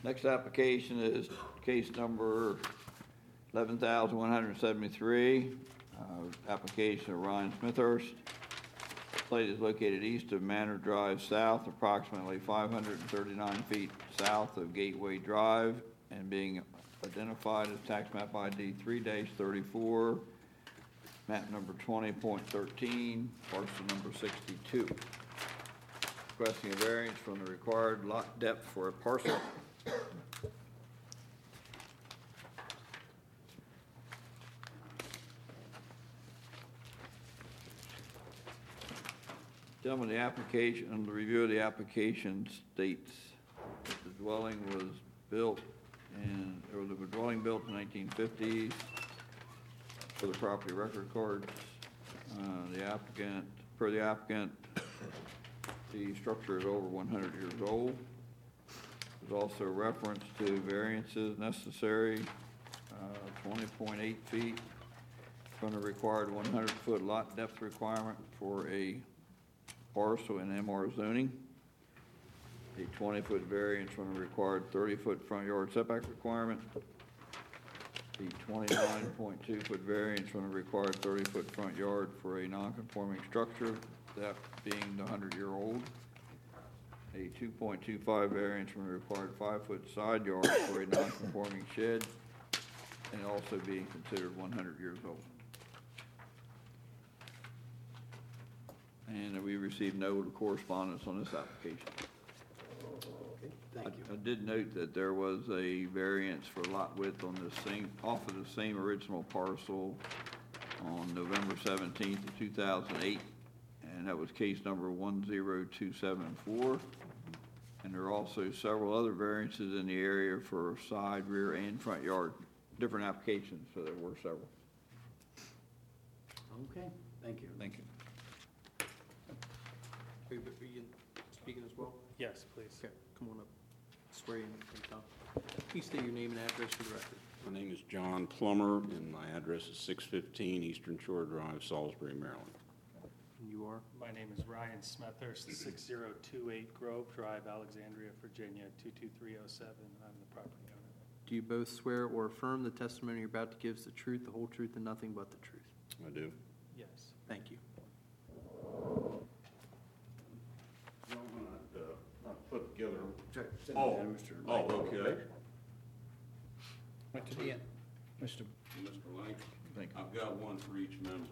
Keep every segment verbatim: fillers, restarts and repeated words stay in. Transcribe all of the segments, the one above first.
Next application is case number eleven thousand one hundred seventy-three, uh, application of Ryan Smithhurst. Site is located east of Manor Drive South, approximately five hundred thirty-nine feet south of Gateway Drive, and being identified as tax map I D three thirty-four, map number twenty point thirteen, parcel number sixty-two. Requesting a variance from the required lot depth for a parcel. Gentlemen, the application, and the review of the application states that the dwelling was built in, there was a dwelling built in the nineteen fifties for the property record cards. Uh, the applicant, per the applicant, the structure is over one hundred years old. There's also reference to variances necessary, uh, twenty point eight feet from the required one hundred foot lot depth requirement for a parcel in M R zoning, a twenty foot variance from the required thirty foot front yard setback requirement, the twenty-nine point two foot variance from the required thirty foot front yard for a non-conforming structure, that being the one hundred year old, a two point two five variance from the required five foot side yard for a non-conforming shed, and also being considered one hundred years old. And we received no correspondence on this application. Okay, thank you. I, I did note that there was a variance for lot width on the same, off of the same original parcel on November seventeenth of two thousand eight, and that was case number one zero two seven four. And there are also several other variances in the area for side, rear, and front yard, different applications, so there were several. Okay, thank you. Thank you. Are you, are you speaking as well? Yes, please. Okay, come on up. Swear you in, Tom. Please state your name and address for the record. My name is John Plummer, and my address is six fifteen Eastern Shore Drive, Salisbury, Maryland. And you are? My name is Ryan Smethurst, six zero two eight Grove Drive, Alexandria, Virginia, two two three oh seven. I'm the property owner. Do you both swear or affirm the testimony you're about to give is the truth, the whole truth, and nothing but the truth? I do. Yes. Thank you. Gentlemen, I'd, uh, I'd put together. Oh, Oh, okay. Right to the end. Mister Mister Lang, Thank you. I've got one for each member,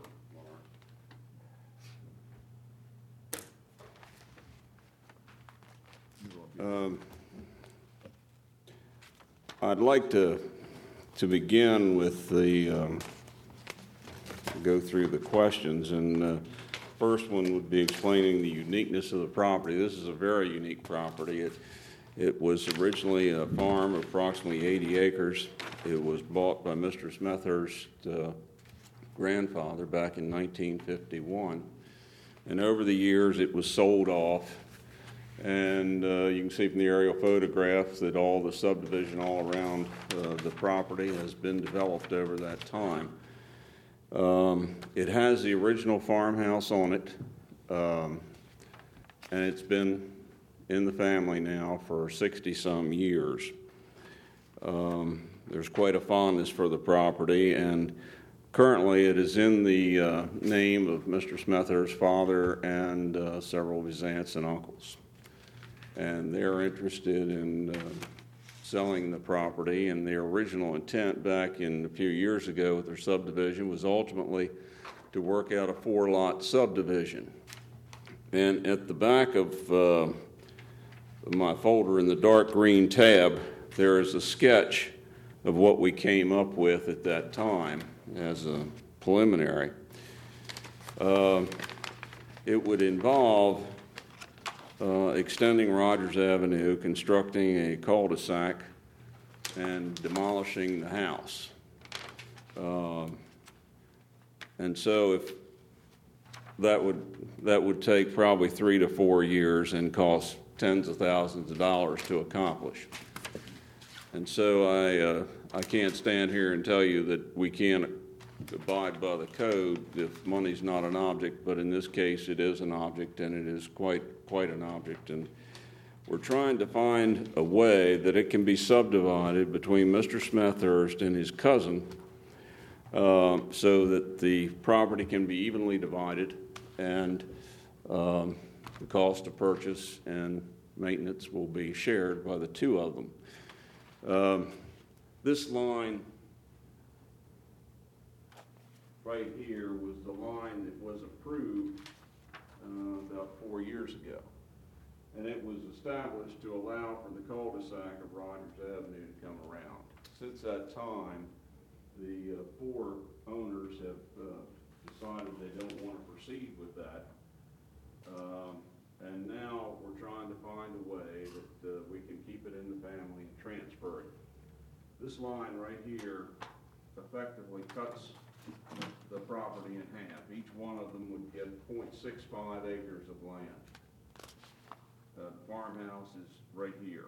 Laura. Um, I'd like to to begin with the um, go through the questions, and uh, first one would be explaining the uniqueness of the property. This is a very unique property. It it was originally a farm of approximately eighty acres. It was bought by Mister Smethurst's uh, grandfather back in nineteen fifty-one, and over the years it was sold off. And uh, you can see from the aerial photographs that all the subdivision all around uh, the property has been developed over that time. Um, it has the original farmhouse on it, um, and it's been in the family now for sixty-some years. Um, there's quite a fondness for the property, and currently it is in the uh, name of Mister Smethurst's father and uh, several of his aunts and uncles. And they're interested in uh, selling the property, and their original intent back in a few years ago with their subdivision was ultimately to work out a four-lot subdivision. And at the back of uh, my folder in the dark green tab, there is a sketch of what we came up with at that time as a preliminary. Uh, it would involve Uh, extending Rogers Avenue, constructing a cul-de-sac, and demolishing the house. Um, and so if that would that would take probably three to four years and cost tens of thousands of dollars to accomplish. And so I uh, I can't stand here and tell you that we can't abide by the code if money's not an object, but in this case it is an object, and it is quite quite an object. And we're trying to find a way that it can be subdivided between Mister Smethurst and his cousin uh, so that the property can be evenly divided and um, the cost of purchase and maintenance will be shared by the two of them. Um, this line right here was the line that was approved uh, about four years ago. And it was established to allow for the cul-de-sac of Rogers Avenue to come around. Since that time, the uh, four owners have uh, decided they don't want to proceed with that. Um, and now we're trying to find a way that uh, we can keep it in the family and transfer it. This line right here effectively cuts the property in half. Each one of them would get zero point six five acres of land. Uh, the farmhouse is right here.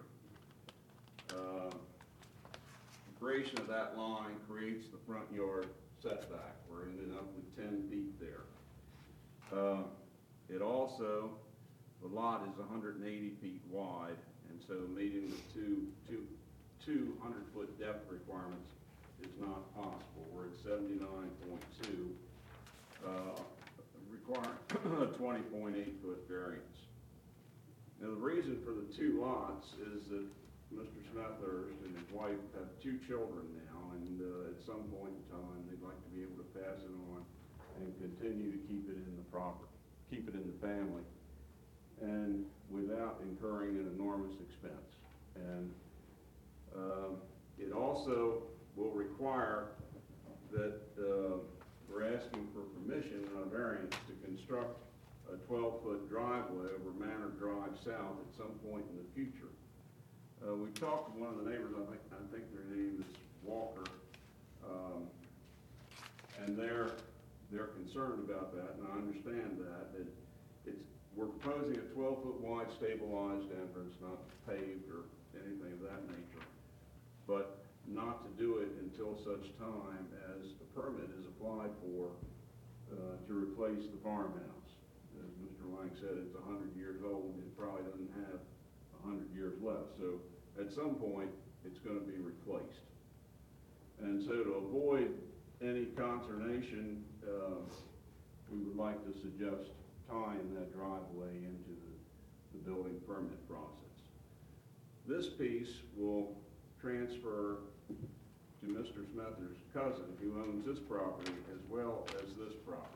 Uh, the creation of that line creates the front yard setback. We're ending up with ten feet there. Uh, it also, the lot is one hundred eighty feet wide, and so meeting the two, two, two hundred foot depth requirements is not possible. We're at seventy-nine point two, uh, requiring a twenty point eight foot variance. Now, the reason for the two lots is that Mister Smethurst and his wife have two children now, and uh, at some point in time, they'd like to be able to pass it on and continue to keep it in the property, keep it in the family, and without incurring an enormous expense. And um, it also will require that uh, we're asking for permission on a variance to construct a twelve foot driveway over Manor Drive South at some point in the future. Uh, we talked to one of the neighbors, I think, I think their name is Walker, um, and they're, they're concerned about that, and I understand that. That it's, we're proposing a twelve foot wide stabilized entrance, not paved or anything of that nature, but not to do it until such time as a permit is applied for uh, to replace the farmhouse. As Mister Lang said, it's one hundred years old. It probably doesn't have one hundred years left. So at some point, it's going to be replaced. And so to avoid any consternation, uh, we would like to suggest tying that driveway into the, the building permit process. This piece will transfer to Mister Smethurst's cousin, who owns this property as well as this property.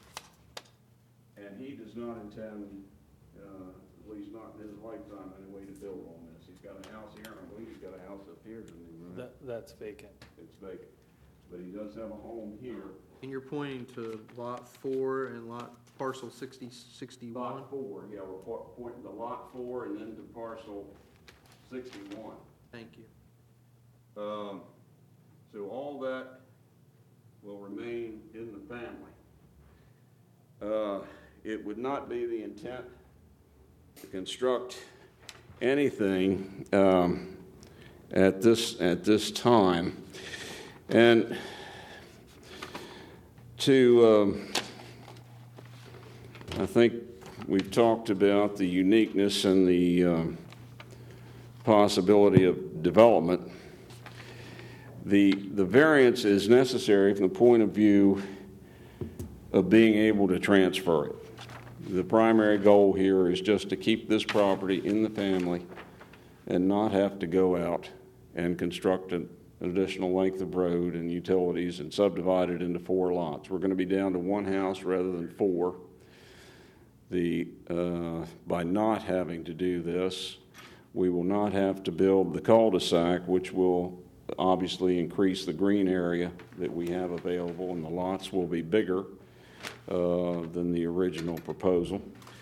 And he does not intend, uh, at least not in his lifetime anyway, to build on this. He's got a house here, and I believe he's got a house up here, doesn't he, Ryan? That, that's vacant. It's vacant. But he does have a home here. And you're pointing to lot four and lot parcel sixty, sixty-one? Lot four, yeah, we're po- pointing to lot four and then to parcel sixty-one. Thank you. Um, so all that will remain in the family. Uh, it would not be the intent to construct anything um, at this at this time, and to um, I think we've talked about the uniqueness and the um, possibility of development. The, the variance is necessary from the point of view of being able to transfer it. The primary goal here is just to keep this property in the family and not have to go out and construct an additional length of road and utilities and subdivide it into four lots. We're going to be down to one house rather than four. The, uh, by not having to do this, we will not have to build the cul-de-sac, which will obviously increase the green area that we have available, and the lots will be bigger uh, than the original proposal.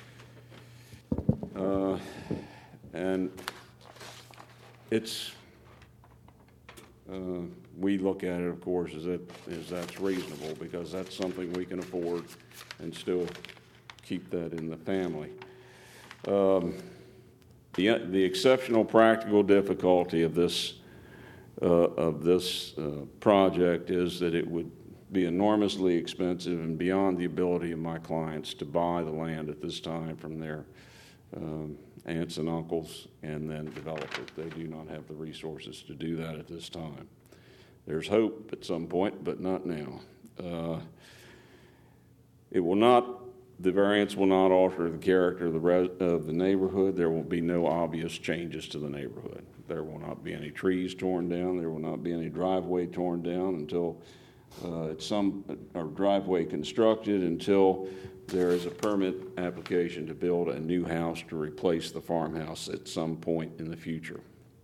Uh, and it's, uh, we look at it, of course, as, it, as that's reasonable, because that's something we can afford and still keep that in the family. Um, the, the exceptional practical difficulty of this Uh, of this uh, project is that it would be enormously expensive and beyond the ability of my clients to buy the land at this time from their um, aunts and uncles and then develop it. They do not have the resources to do that at this time. There's hope at some point, but not now. Uh, it will not, the variance will not alter the character of the, res, of the neighborhood. There will be no obvious changes to the neighborhood. There will not be any trees torn down. There will not be any driveway torn down until uh, it's some, or driveway constructed until there is a permit application to build a new house to replace the farmhouse at some point in the future.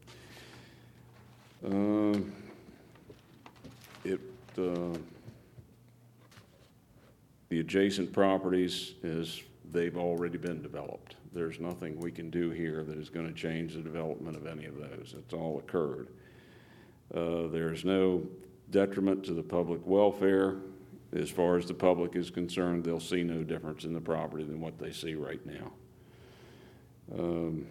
Uh, it, uh, the adjacent properties, is they've already been developed. There's nothing we can do here that is going to change the development of any of those. It's all occurred. Uh, there's no detriment to the public welfare. As far as the public is concerned, they'll see no difference in the property than what they see right now. Um,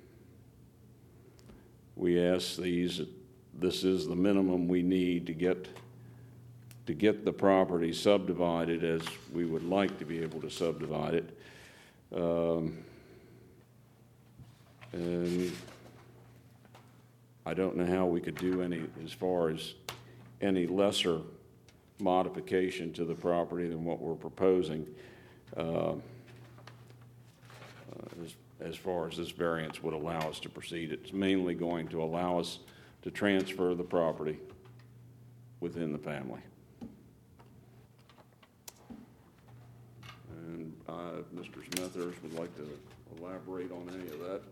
we ask these, this is the minimum we need to get to get the property subdivided as we would like to be able to subdivide it. Um, and I don't know how we could do any, as far as any lesser modification to the property than what we're proposing, uh, uh, as, as far as this variance would allow us to proceed. It's mainly going to allow us to transfer the property within the family. And uh, Mister Smethurst would like to elaborate on any of that.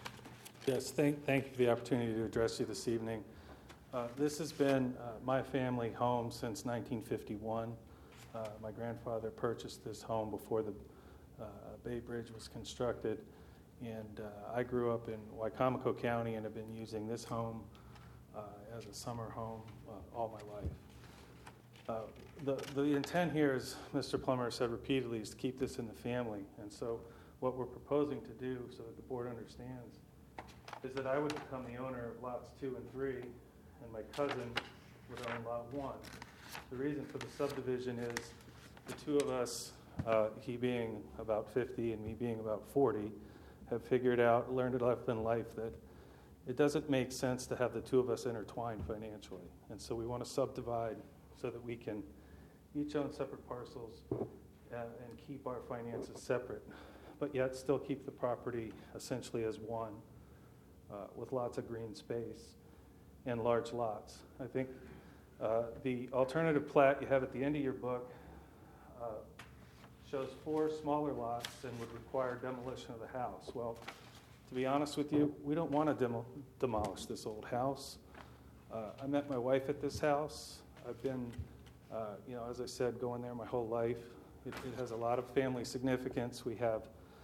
Yes, thank, thank you for the opportunity to address you this evening. Uh, this has been uh, my family home since nineteen fifty-one. Uh, my grandfather purchased this home before the uh, Bay Bridge was constructed, and uh, I grew up in Wicomico County and have been using this home uh, as a summer home uh, all my life. Uh, the, the intent here, as Mister Plummer said repeatedly, is to keep this in the family, and so what we're proposing to do, so that the board understands, is that I would become the owner of lots two and three, and my cousin would own lot one. The reason for the subdivision is the two of us, uh, he being about fifty and me being about forty, have figured out, learned a lesson in life that it doesn't make sense to have the two of us intertwined financially. And so we want to subdivide so that we can each own separate parcels uh, and keep our finances separate, but yet still keep the property essentially as one, uh, with lots of green space and large lots. I think uh, the alternative plat you have at the end of your book uh, shows four smaller lots and would require demolition of the house. Well, to be honest with you, we don't want to demo- demolish this old house. Uh, I met my wife at this house. I've been, uh, you know, as I said, going there my whole life. It, it has a lot of family significance. We have,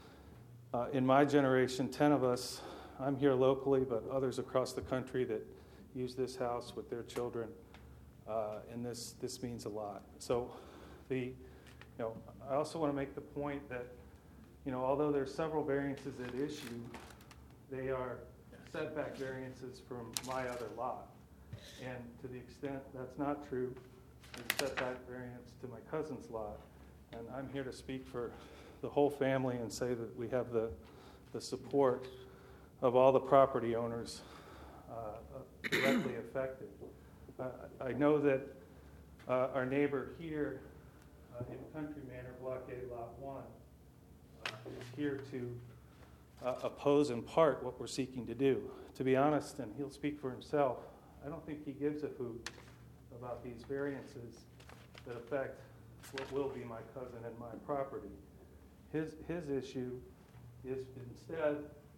uh, in my generation, ten of us. I'm here locally, but others across the country that use this house with their children, uh, and this this means a lot. So, the, you know, I also want to make the point that, you know, although there's several variances at issue, they are setback variances from my other lot, and to the extent that's not true, there's setback variance to my cousin's lot, and I'm here to speak for the whole family and say that we have the the support of all the property owners uh, directly affected. Uh, I know that uh, our neighbor here uh, in Country Manor, Block A, Lot one, uh, is here to uh, oppose in part what we're seeking to do. To be honest, and he'll speak for himself, I don't think he gives a hoot about these variances that affect what will be my cousin and my property. His, his issue is instead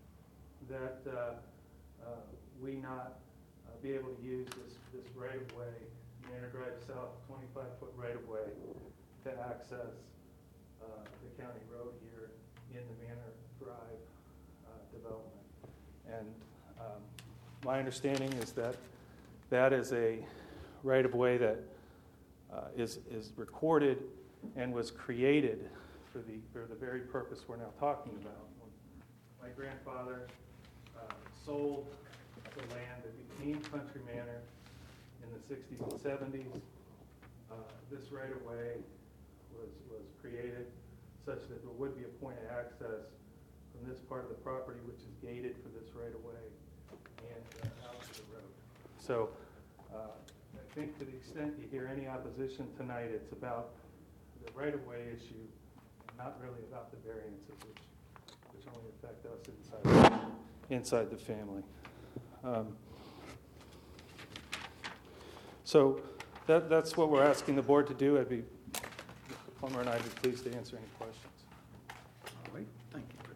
that uh, uh, we not uh, be able to use this, this right-of-way, Manor Drive South, twenty-five foot right-of-way, to access uh, the county road here in the Manor Drive uh, development. And um, my understanding is that that is a right-of-way that uh, is, is recorded and was created for the, for the very purpose we're now talking about. My grandfather uh, sold the land that became Country Manor in the sixties and seventies. Uh, this right-of-way was, was created such that there would be a point of access from this part of the property, which is gated for this right-of-way, and uh, out to the road. So uh, I think to the extent you hear any opposition tonight, it's about the right-of-way issue, and not really about the variances, which, which only affect us inside, inside the family. Um, So that, that's what we're asking the board to do. I'd be, Mister Plummer and I'd be pleased to answer any questions. All right, thank you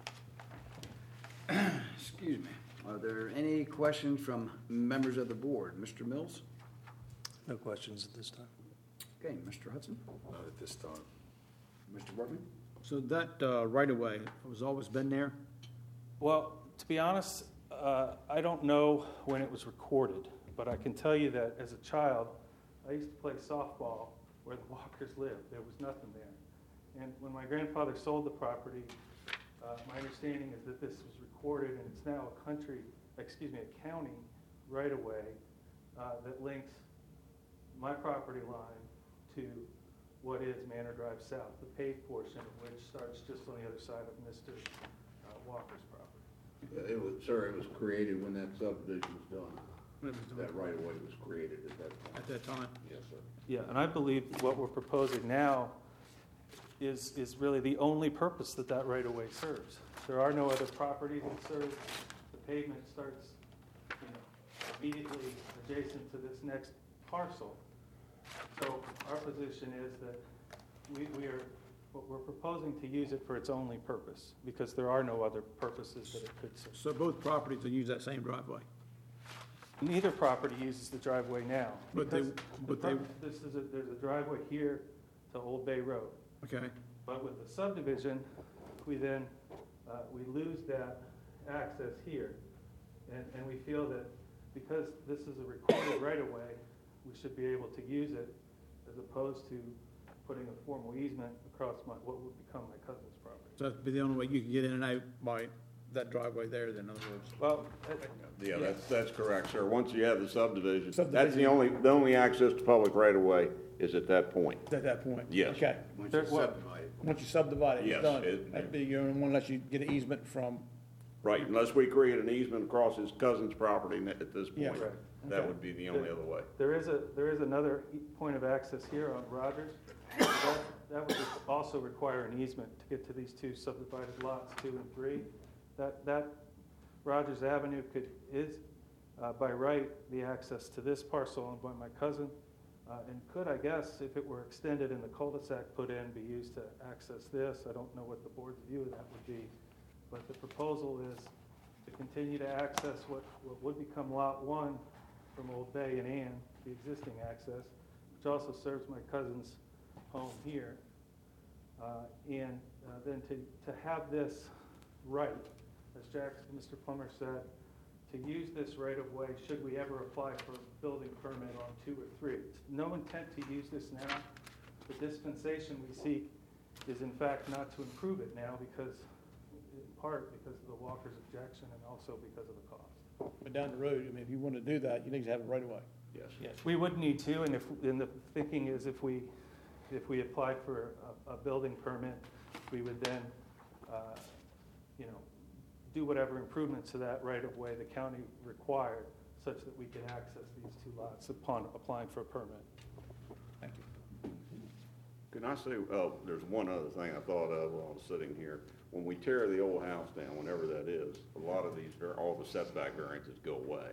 for that. Excuse me. Are there any questions from members of the board? Mister Mills? No questions at this time. Okay, Mister Hudson? Not at this time. Mister Workman? So that uh, right-of-way has always been there? Well, to be honest, uh, I don't know when it was recorded, but I can tell you that as a child, I used to play softball where the Walkers lived. There was nothing there. And when my grandfather sold the property, uh, my understanding is that this was recorded, and it's now a country, excuse me, a county right-of-way uh, that links my property line to what is Manor Drive South, the paved portion of which starts just on the other side of Mister uh, Walker's property. Yeah, it was, sir, it was created when that subdivision was done. That right of way was created at that time. At that time? Yes, sir. Yeah, and I believe what we're proposing now is, is really the only purpose that that right-of-way serves. There are no other properties that serve. The pavement starts, you know, immediately adjacent to this next parcel. So our position is that we, we are, what we're proposing to use it for its only purpose, because there are no other purposes that it could serve. So both properties will use that same driveway? Neither property uses the driveway now. But they- because the but they- pro- This is a, there's a driveway here to Old Bay Road. Okay, But with the subdivision, we then, uh, we lose that access here. And, and we feel that because this is a recorded right-of-way, we should be able to use it as opposed to putting a formal easement across my, what would become my cousin's property. so that'd be the only way you can get in and out by that driveway there, then, in other words? Well, uh, Yeah, that's, that's correct, sir. Once you have the subdivision, that's Subdivision. the only, the only access to public right-of-way is at that point. At that point? Yes. Okay, Once There- you well- subdivide it. once you subdivide it, Yes, it's done. it- That'd be your only one unless you get an easement from, Right, unless we create an easement across his cousin's property at this Yeah. point. Correct. That Okay. would be the only other way. there is a, there is another e- point of access here on Rogers. That, that would also require an easement to get to these two subdivided lots, two and three. That, that Rogers Avenue could, is, uh, by right, the access to this parcel owned by my cousin, uh, and could, I guess, if it were extended and the cul-de-sac put in, be used to access this. I don't know what the board's view of that would be, but the proposal is to continue to access what, what would become Lot One from Old Bay and Ann, the existing access, which also serves my cousin's home here. Uh, and uh, then to, to have this right, as Jackson, Mister Plummer said, to use this right-of-way, should we ever apply for a building permit on two or three. It's no intent to use this now. The dispensation we seek is in fact not to improve it now because, in part because of the Walker's objection and also because of the cost. but down the road, I mean, if you want to do that, you need to have it right away. Yes. Yes, we would need to, and if, and the thinking is if we, if we applied for a, a building permit, we would then, uh, you know, do whatever improvements to that right-of-way the county required, such that we could access these two lots upon applying for a permit. Thank you. Can I say, oh, there's one other thing I thought of while I was sitting here. When we tear the old house down, whenever that is, a lot of these, var- all the setback variances go away.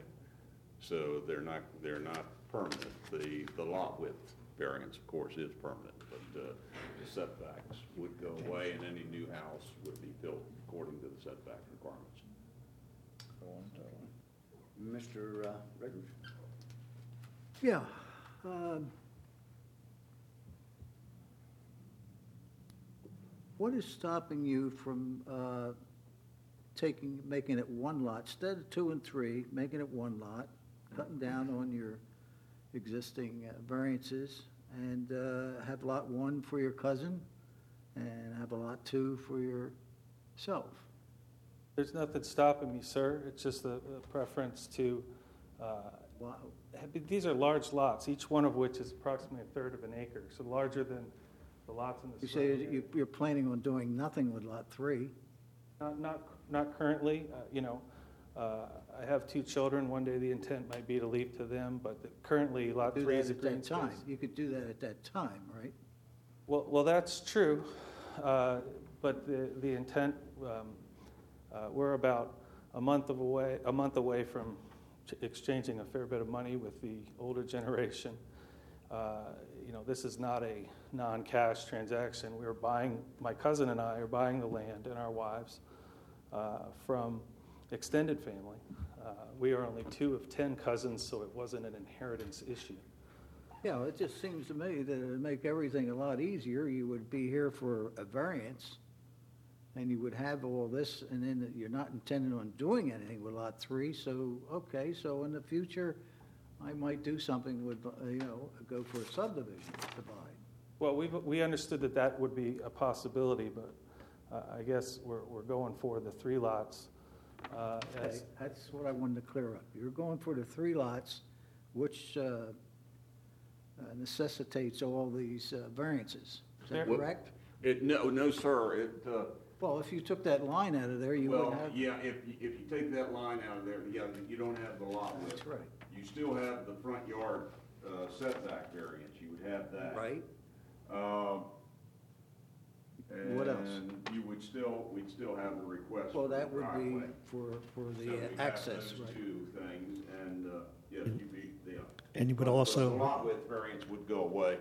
So they're not, they're not permanent. The, the lot width variance, of course, is permanent, but, uh, the setbacks would go away and any new house would be built according to the setback requirements. Mister uh, Redridge? Yeah. um, What is stopping you from uh, taking, making it one lot, instead of two and three, making it one lot, cutting down on your existing uh, variances, and uh, have lot one for your cousin, and have a lot two for yourself? There's nothing stopping me, sir. It's just a, a preference to, uh, Wow. have- these are large lots, each one of which is approximately a third of an acre, so larger than the lots in the You say surrounding that you- you're planning on doing nothing with lot three. Not, not, not currently, uh, you know, uh, I have two children. One day the intent might be to leave to them, but the- currently lot Do three that is a at green that time. space. You could do that at that time, right? Well, well, that's true, uh, but the, the intent, um, uh, we're about a month of away, a month away from ch- exchanging a fair bit of money with the older generation. Uh, you know, this is not a non-cash transaction. We are buying, my cousin and I are buying the land and our wives uh, from extended family. Uh, we are only two of ten cousins, so it wasn't an inheritance issue. Yeah, it just seems to me that it would make everything a lot easier. You would be here for a variance, and you would have all this, and then you're not intending on doing anything with lot three, so, okay, so in the future, I might do something with, uh, you know, go for a subdivision divide. Well, we we understood that that would be a possibility, but uh, I guess we're we're going for the three lots. Uh, Okay, as, that's what I wanted to clear up. You're going for the three lots, which uh, uh, necessitates all these uh, variances. Is that Well- correct? It, no, no, sir, it, uh, Well, if you took that line out of there, you well, wouldn't have. yeah, if, you- if you take that line out of there, yeah, you don't have the lot width. That's right. You still have the front yard uh, setback variance, you would have that. Right? Um, What else? And you would still, we'd still have the request. Well, for the that would be driveway. for, for So the we uh, have access, those right? two things, and, uh, yes, you'd be, yeah. And you would The also, lot width variance would go away.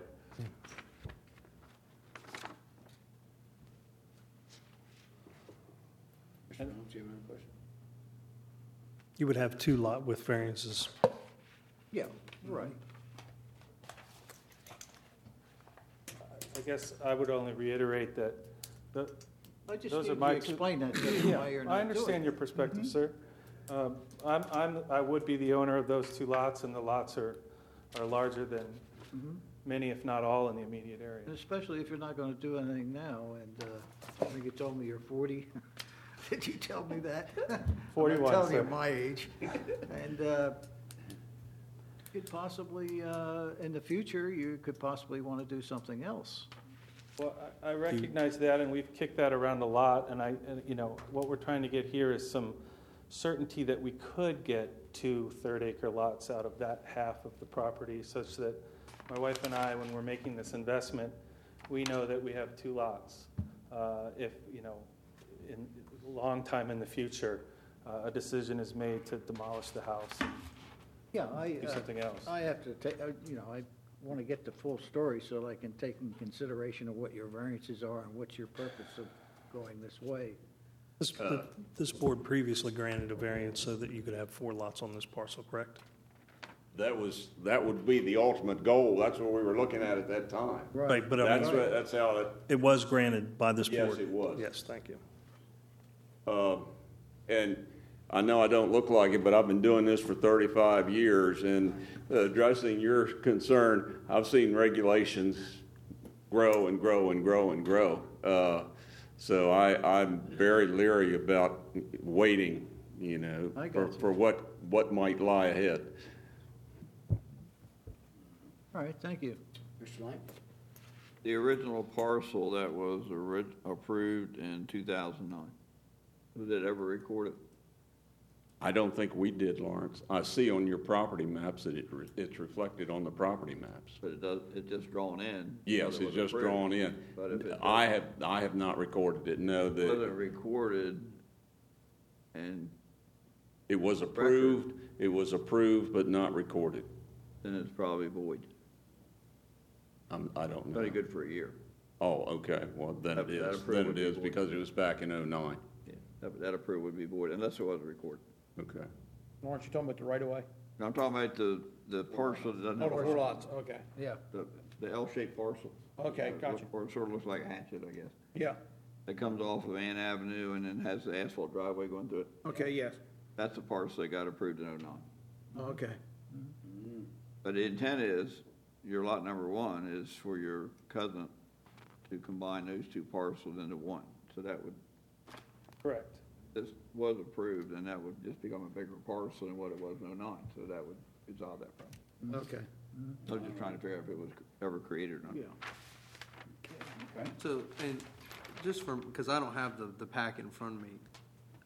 Mister Jones, do you have any question? you would have two lot width variances. Yeah, right. I guess I would only reiterate that the, I just Those need are you my to two- explain that to me, yeah, why you're I not doing understand it. your perspective, sir. Um, I'm, I'm, I would be the owner of those two lots, and the lots are, are larger than Mhm. many, if not all, in the immediate area. And especially if you're not gonna do anything now, and, uh, I think you told me you're forty. Did you tell me that? forty-one, I'm telling you sir. my age. And, uh, could possibly, uh, in the future, you could possibly wanna do something else. Well, I I recognize that, and we've kicked that around a lot, and I, and, you know, what we're trying to get here is some certainty that we could get two third-acre lots out of that half of the property, such that my wife and I, when we're making this investment, we know that we have two lots. Uh, If, you know, in a long time in the future, uh, a decision is made to demolish the house, Yeah, I, do uh, something else. I have to take, uh, you know, I want to get the full story so I can take in consideration of what your variances are and what's your purpose of going this way. This, this board previously granted a variance so that you could have four lots on this parcel, correct? That was, that would be the ultimate goal, that's what we were looking at at that time. Right, but I That's, mean, what- that's how it, it was granted by this Yes, board. it was. Yes, thank you. Uh, and I know I don't look like it, but I've been doing this for thirty-five years, and addressing your concern, I've seen regulations grow and grow and grow and grow. Uh, so I, I'm very leery about waiting, you know, I for, got you. for what, what might lie ahead. All right, thank you. Mister Lang? The original parcel that was orig- approved in two thousand nine, was it ever recorded? I don't think we did, Lawrence. I see on your property maps that it, re- it's reflected on the property maps. But it does, it's just drawn in. Yes, whether it it's was just approved. drawn in. But if it I have, I have not recorded it, no, wasn't that recorded, and it was approved, it was approved but not recorded. then it's probably void. I'm, I don't know. Very good for a year. Oh, okay, well, then it That- that is, approved then would it be is, void. because it was back in oh nine. Yeah, that, that approved would be void unless it was recorded. Okay. Aren't you talking about the right of way? I'm talking about the, the parcel that doesn't Oh, have the a four lots, okay. Yeah. the, the L-shaped parcel. Okay, Uh, gotcha. Or it sort of looks like a hatchet, I guess. Yeah, That comes off of Ann Avenue and then has the asphalt driveway going through it. okay, yes, That's the parcel that got approved in oh nine. okay. But the intent is, your lot number one is for your cousin to combine those two parcels into one. So that would, Correct. this was approved, and that would just become a bigger parcel than what it was in oh nine. So that would resolve that problem. Okay. I was just trying to figure out if it was ever created or not. Yeah. So, and just from, because I don't have the, the packet in front of me,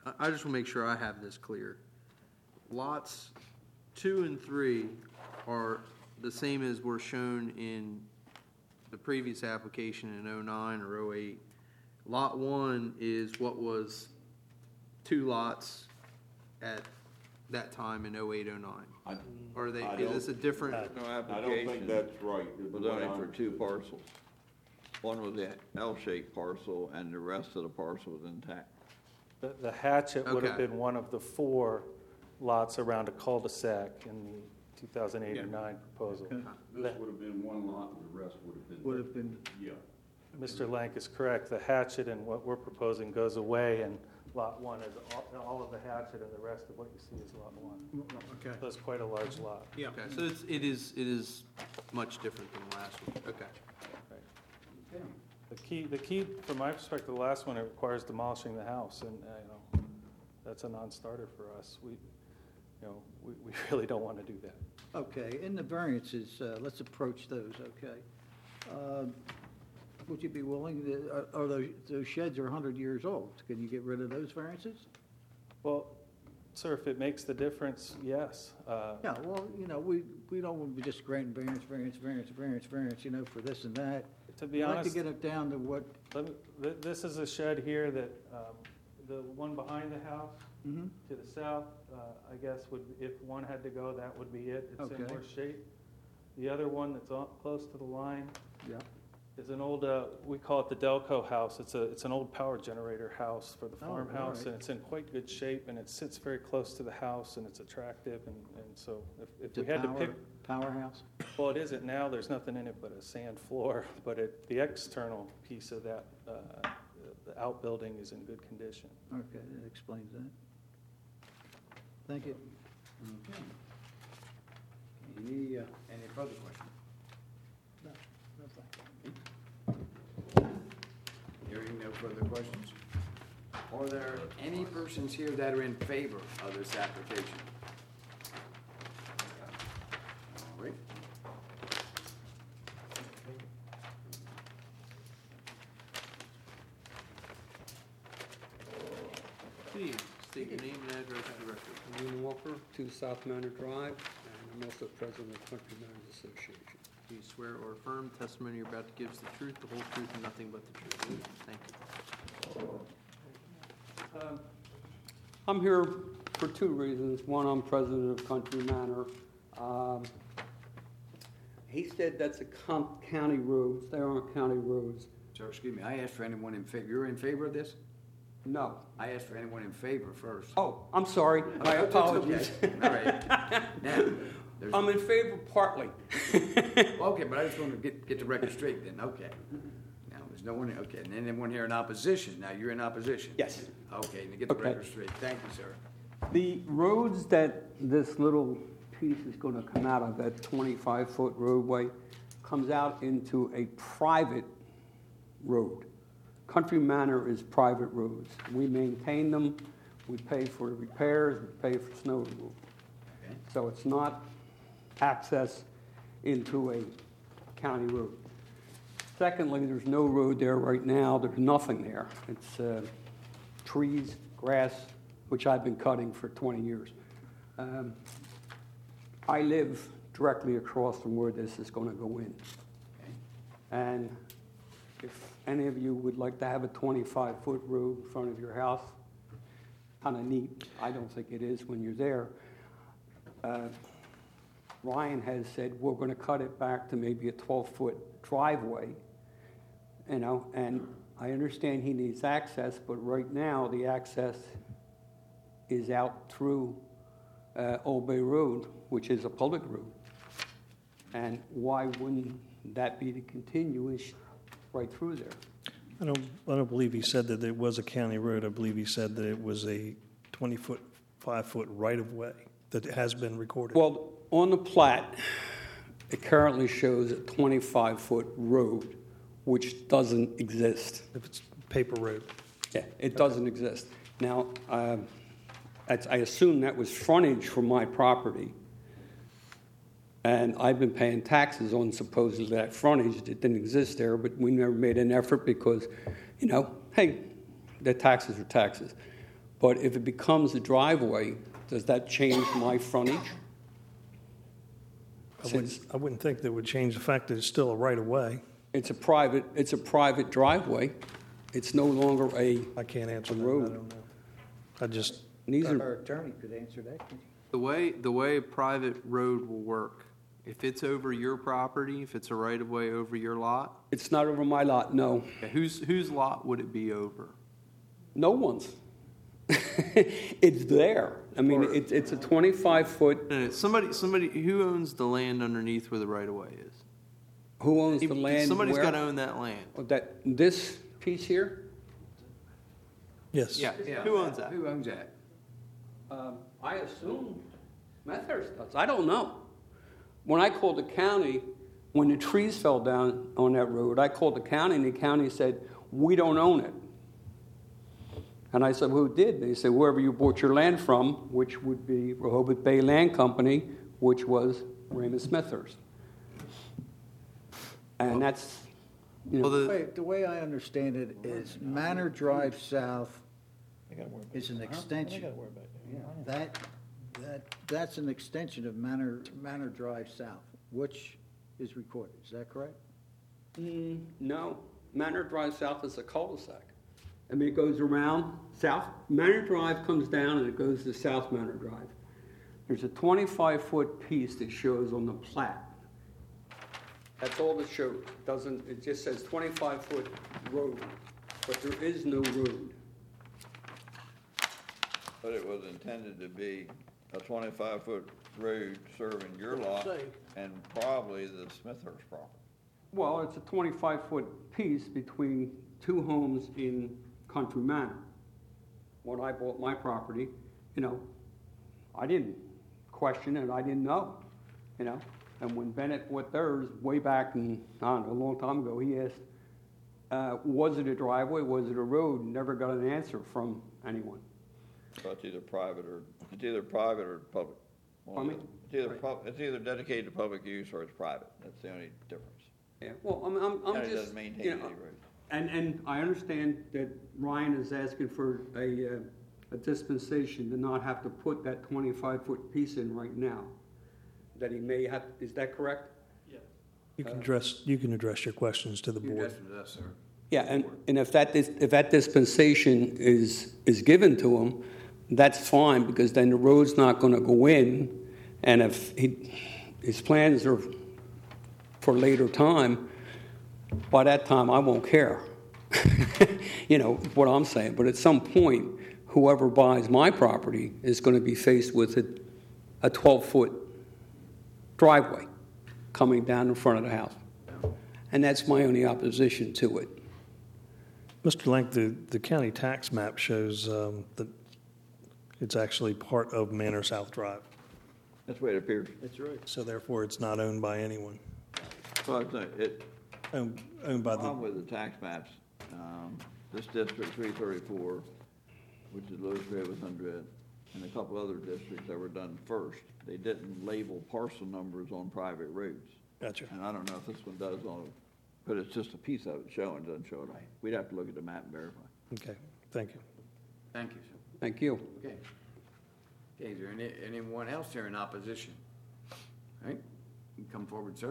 I, I just want to make sure I have this clear. Lots two and three are the same as were shown in the previous application in oh nine or oh eight. Lot one is what was two lots at that time in oh eight, oh nine. I- Or are they, I is this a different? No I don't application. think that's right. Was only for two parcels. One was the L-shaped parcel, and the rest of the parcel was intact. The the hatchet would have Okay. been one of the four lots around a cul-de-sac in the two thousand eight or nine proposal. This would have been one lot, and the rest would have been. Would have been, Yeah. Mister Lank is correct. The hatchet and what we're proposing goes away, and lot one is all, all of the hatchet, and the rest of what you see is lot one. Okay, So it's quite a large lot. yeah. Okay, so it's, it is, it is much different than the last one. Okay. The key, the key, from my perspective, the last one, it requires demolishing the house, and, uh, you know, that's a non-starter for us. We, you know, we, we really don't want to do that. okay, in the variances, uh, let's approach those, okay? Um, Would you be willing, to- are- are those, those sheds are one hundred years old. Can you get rid of those variances? Well, sir, if it makes the difference, yes. Uh, Yeah, well, you know, we, we don't want to be just granting variance, variance, variance, variance, variance, you know, for this and that. To be I'd like to honest, get it down to what, let me, th- this is a shed here that, um, the one behind the house, mhm, to the south, uh, I guess would, if one had to go, that would be it. It's in Okay. worse shape. The other one that's on, close to the line yeah, is an old, uh, we call it the Delco house. It's a, it's an old power generator house for the Oh, farmhouse, alright. and it's in quite good shape, and it sits very close to the house, and it's attractive, and, and so if, if it's we a had to power, pick, powerhouse. well, it isn't now, there's nothing in it but a sand floor, but it, the external piece of that, uh, the outbuilding is in good condition. Okay, that explains that. Thank you. Okay. Any, uh, any further questions? No, no, thank you. Hearing no further questions. Are there any persons here that are in favor of this application? All right. Please state your name and address for the record. Ian Walker, two South Manor Drive, and I'm also president of Country Manors Association. Do you swear or affirm testimony you're about to give is the truth, the whole truth, and nothing but the truth? Thank you. Um, I'm here for two reasons. One, I'm president of Country Manor. Um, He said that's a com- county roads, they aren't county roads. Sir, excuse me, I asked for anyone in favor, you're in favor of this? No. I asked for anyone in favor first. Oh, I'm sorry, my That's apologies. okay. All right. Now, there's, I'm in favor partly. okay, but I just want to get, get the record straight then, okay. Now, there's no one, okay, and then anyone here in opposition, now you're in opposition? Yes. Okay, to get the Okay. record straight, thank you, sir. The roads that this little piece is going to come out of, that twenty-five foot roadway, comes out into a private road. Country Manor is private roads. We maintain them, we pay for repairs, we pay for snow removal. Okay. So it's not access into a county road. Secondly, there's no road there right now, there's nothing there. It's uh, trees, grass, which I've been cutting for twenty years. Um, I live directly across from where this is going to go in. Okay. And if any of you would like to have a twenty-five foot road in front of your house, kind of neat. I don't think it is when you're there. Uh, Ryan has said we're going to cut it back to maybe a twelve foot driveway, you know, and I understand he needs access, but right now the access is out through uh, Old Bay Road, which is a public road. And why wouldn't that be the continuous right through there? I don't, I don't believe he said that it was a county road. I believe he said that it was a twenty-foot, five-foot right-of-way that has been recorded. Well, on the plat, it currently shows a twenty-five foot road, which doesn't exist. If it's paper road. Yeah, it doesn't exist. Now, um, that's- I assume that was frontage for my property, and I've been paying taxes on supposedly that frontage that didn't exist there, but we never made an effort because, you know, hey, the taxes are taxes. But if it becomes a driveway, does that change my frontage? I wouldn't, Since I wouldn't think that would change the fact that it's still a right-of-way. it's a private, it's a private driveway, it's no longer a, I can't answer The that, I road. don't know. I just, these are, Our attorney could answer that. couldn't he? The way, the way a private road will work, if it's over your property, if it's a right-of-way over your lot, it's not over my lot, no. okay, whose, whose lot would it be over? No one's. It's there. I mean, Or- it's, it's a twenty-five foot, No, no, somebody, somebody, who owns the land underneath where the right-of-way is? who owns the land Somebody's where? gotta own that land. Oh, That, this piece here? yes. Yeah, who owns that? Who owns that? Um, I assume Methurst does. I don't know. When I called the county, when the trees fell down on that road, I called the county, and the county said, we don't own it. And I said, who did? They said, wherever you bought your land from, which would be Rehoboth Bay Land Company, which was Raymond Smithers. And that's, you Well, know, The the, way, the way I understand it is Manor Drive South is an extension. That, that, that's an extension of Manor, Manor Drive South, which is recorded. Is that correct? mm, no, Manor Drive South is a cul-de-sac. I mean, it goes around, South, Manor Drive comes down and it goes to South Manor Drive. There's a twenty-five foot piece that shows on the plat. That's all it shows. Doesn't, it just says twenty-five foot road, but there is no road. But it was intended to be a twenty-five foot road serving your lot and probably the Smithhurst property. Well, it's a twenty-five foot piece between two homes in Country Manor. When I bought my property, you know, I didn't question it, I didn't know, you know. And when Bennett bought theirs way back in, I don't know, a long time ago, he asked, uh, was it a driveway, was it a road? Never got an answer from anyone. So it's either private or, it's either private or public. One of Pardon me? the- It's either, pub- it's either dedicated to public use or it's private. That's the only difference. Yeah, well, I'm, I'm, I'm County just, doesn't maintain you any know, roads. and, and I understand that Ryan is asking for a, uh, a dispensation to not have to put that twenty-five foot piece in right now. That he may have, is that correct? You can address, you can address your questions to the You board. addressed it to us, sir. Yeah, and, and if that, dis- if that dispensation is, is given to him, that's fine, because then the road's not gonna go in, and if he, his plans are for later time, by that time, I won't care. You know, what I'm saying, but at some point, whoever buys my property is gonna be faced with a, a twelve-foot driveway coming down in front of the house. And that's my only opposition to it. Mister Lank, the, the county tax map shows um, that it's actually part of Manor South Drive, That's the way it appears. That's right. so therefore it's not owned by anyone. So I think it, Owned, owned by the problem the, with the tax maps, um, this district three thirty-four, which is Lewis Raven hundred, and a couple other districts that were done first, they didn't label parcel numbers on private roads. gotcha. And I don't know if this one does on, but it's just a piece of it showing, doesn't show it. We'd have to look at the map and verify. Okay, thank you. Thank you, sir. Thank you. Okay. Okay, is there any, anyone else here in opposition? All right, you come forward, sir.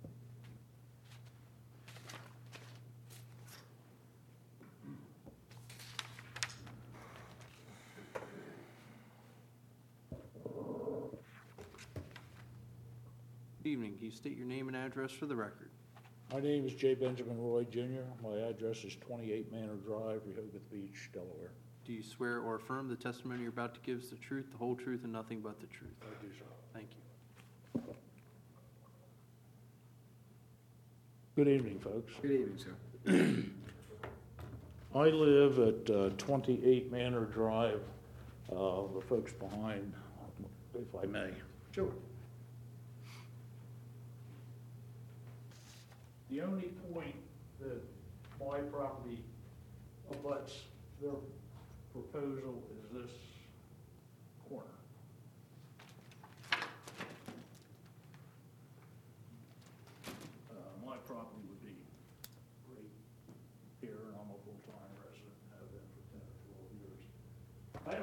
good evening, can you state your name and address for the record? My name is J. Benjamin Roy Junior My address is twenty-eight Manor Drive, Rehoboth Beach, Delaware. Do you swear or affirm the testimony you're about to give is the truth, the whole truth, and nothing but the truth? I do so. Thank you. Good evening, folks. Good evening, sir. I live at uh, twenty-eight Manor Drive, uh, the folks behind, if I may. Sure. The only point that my property abuts their proposal is this corner. Uh, my property would be right here, and I'm a full-time resident, have been for ten or twelve years. I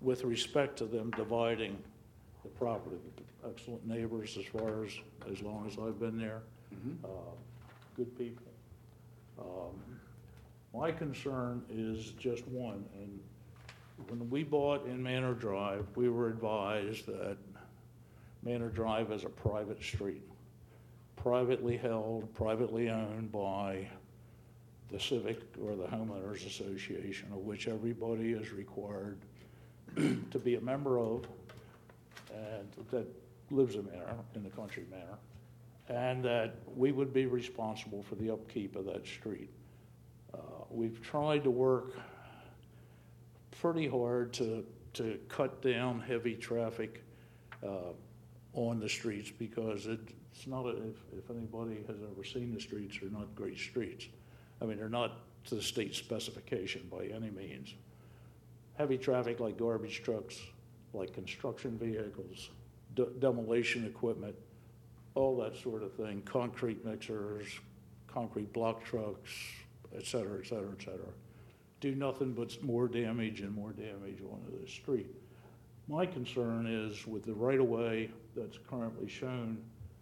with respect to them dividing the property. Excellent neighbors as far as, as long as I've been there. Uh, Good people. Um, My concern is just one, and when we bought in Manor Drive, we were advised that Manor Drive is a private street, privately held, privately owned by the Civic or the Homeowners Association, of which everybody is required to be a member of, and that lives in Manor, in the country Manor, and that we would be responsible for the upkeep of that street. Uh, we've tried to work pretty hard to, to cut down heavy traffic uh, on the streets, because it, it's not, a, if, if anybody has ever seen the streets, they're not great streets. I mean, they're not to the state specification by any means. Heavy traffic like garbage trucks, like construction vehicles, de- demolition equipment, all that sort of thing, concrete mixers, concrete block trucks, et cetera, et cetera, et cetera, do nothing but more damage and more damage onto the street. My concern is with the right-of-way that's currently shown,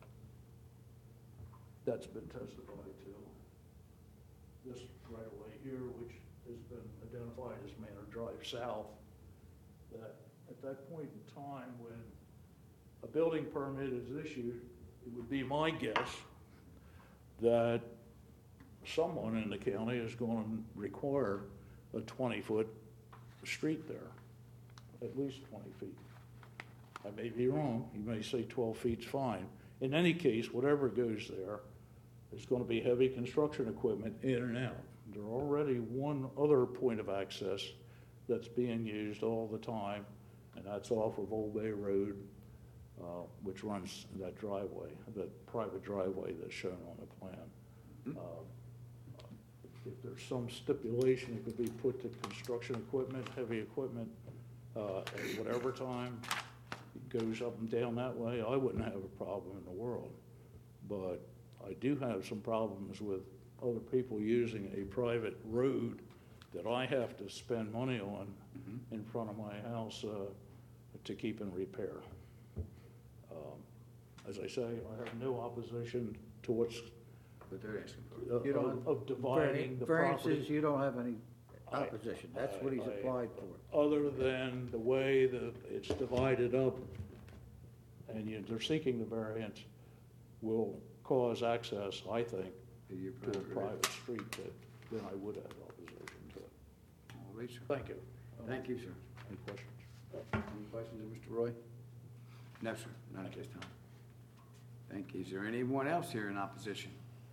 that's been testified to, this right-of-way here, which has been identified as Manor Drive South, that at that point in time when a building permit is issued, it would be my guess that someone in the county is going to require a twenty-foot street there, at least twenty feet. I may be wrong. You may say twelve feet's fine. In any case, whatever goes there, it's going to be heavy construction equipment in and out. There's already one other point of access that's being used all the time, and that's off of Old Bay Road, uh, which runs that driveway, that private driveway that's shown on the plan. Uh, if there's some stipulation, it could be put to construction equipment, heavy equipment, uh, at whatever time it goes up and down that way, I wouldn't have a problem in the world. But I do have some problems with other people using a private road that I have to spend money on mm-hmm. in front of my house uh, to keep in repair. Um, as I say, I have no opposition to what's But they're asking for. uh, You don't- of, of dividing the Variances, property. you don't have any I- opposition. That's what he's I- I- applied for. Other than the way that it's divided up, and you, they're seeking the variance, will cause access, I think, To your to a private road. private street that then I would have opposition to it. All right, sir. Thank you. Thank you, sir. Any questions? Any questions of Mister Roy? No, sir, not at this time. Thank you. Is there anyone else here in opposition?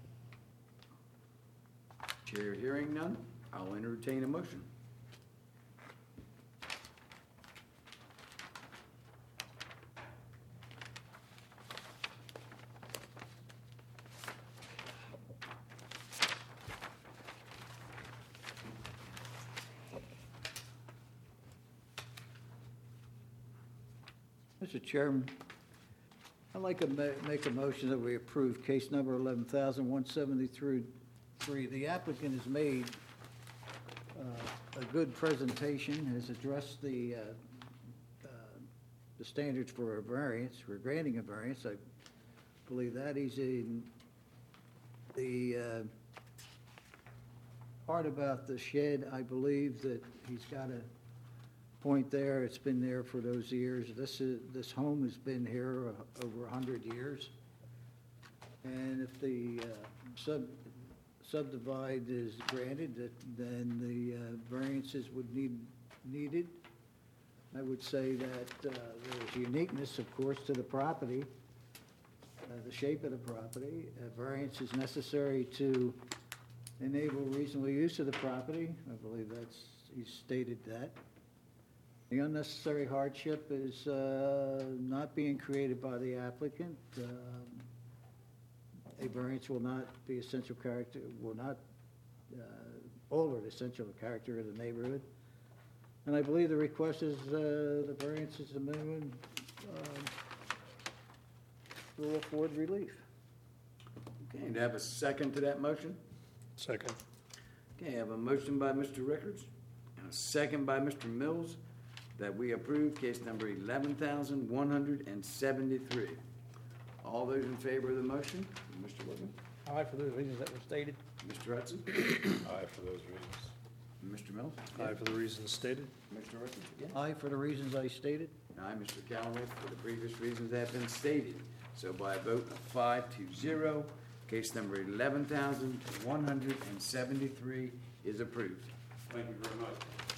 Chair hearing none, I'll entertain a motion. Mister Chairman, I'd like to ma- make a motion that we approve case number eleven thousand one seventy-three. The applicant has made uh, a good presentation, has addressed the, uh, uh, the standards for a variance, for granting a variance. I believe that he's in the uh, part about the shed. I believe that he's got a point there. It's been there for those years. This is, this home has been here uh, over a hundred years. And if the uh, sub, subdivide is granted, that then the uh, variances would need, needed. I would say that uh, there's uniqueness, of course, to the property, uh, the shape of the property. A variance is necessary to enable reasonable use of the property. I believe that's, he stated that. The unnecessary hardship is uh, not being created by the applicant. Um, A variance will not be essential character, will not uh, alter the essential character of the neighborhood. And I believe the request is, uh, the variance is a minimum, um, will afford relief. Okay, and have a second to that motion? Second. Okay, I have a motion by Mister Rickards and a second by Mister Mills that we approve case number eleven thousand one hundred seventy-three. All those in favor of the motion? Mister Whitman? Aye, for those reasons that were stated. Mister Hudson? Aye for those reasons. Mister Mills? Aye for the reasons stated. Mister Hudson? Again? Aye, for the reasons I stated. Aye, Mister Callaway, for the previous reasons that have been stated. So by a vote of five to zero, case number eleven thousand one hundred seventy-three is approved. Thank you very much.